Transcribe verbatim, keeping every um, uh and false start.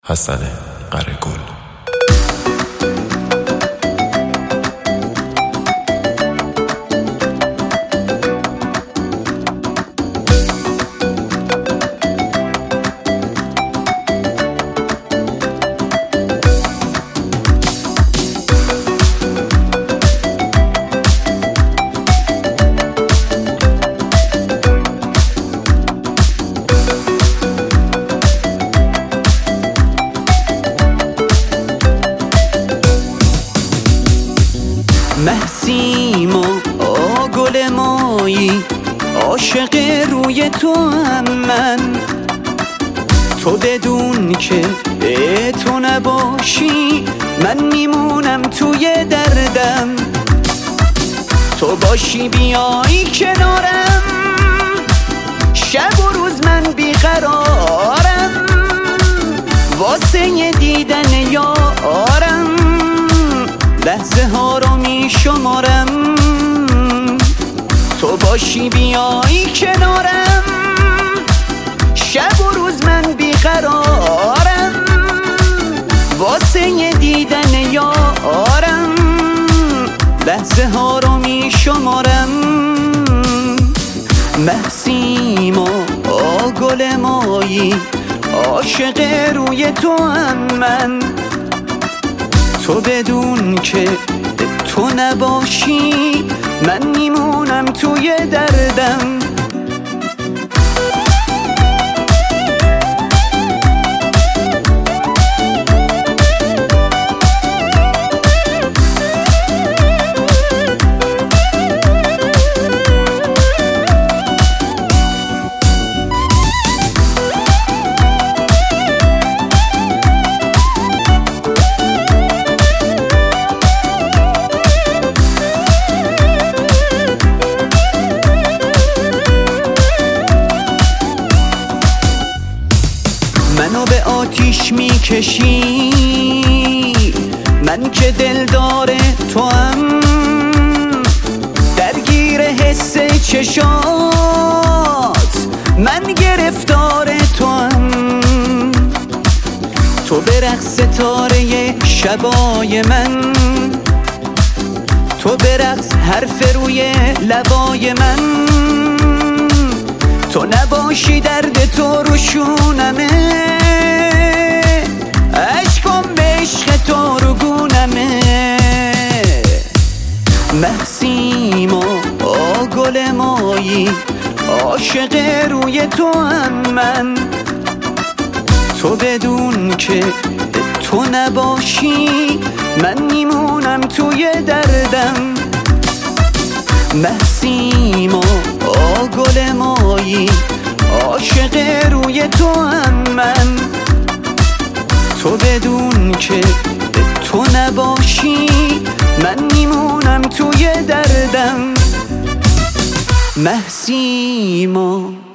حسن قره‌گل. محسیم و گل مایی، عاشق روی تو هم من. تو بدون که تو نباشی من میمونم توی دردم. تو باشی بیایی کنارم، شب و روز من بیقرارم. واسه دیدن یارم لحظه ها رو می شمارم. تو باشی بیایی کنارم، شب و روز من بیقرارم. واسه دیدن یارم لحظه ها رو می شمارم. محسیم و گل مایی، عاشق روی تو هم من. تو بدون که تو نباشی من میمونم توی دردم. منو به آتیش میکشی، من که دلدار تو هم. درگیر حس چشات من گرفتار تو هم. تو به رقص ستاره شبای من، تو به رقص حرف روی لبای من. تو نباشی درد تو رو شونمه، عشقم به عشق تو رو گونمه. محسیم و گل مایی، عاشق روی تو هم من. تو بدون که تو نباشی من میمونم توی دردم. محسیم و گل مایی، عاشق روی تو هم من. تو بدون که تو نباشی من میمونم توی دردم. محسیم و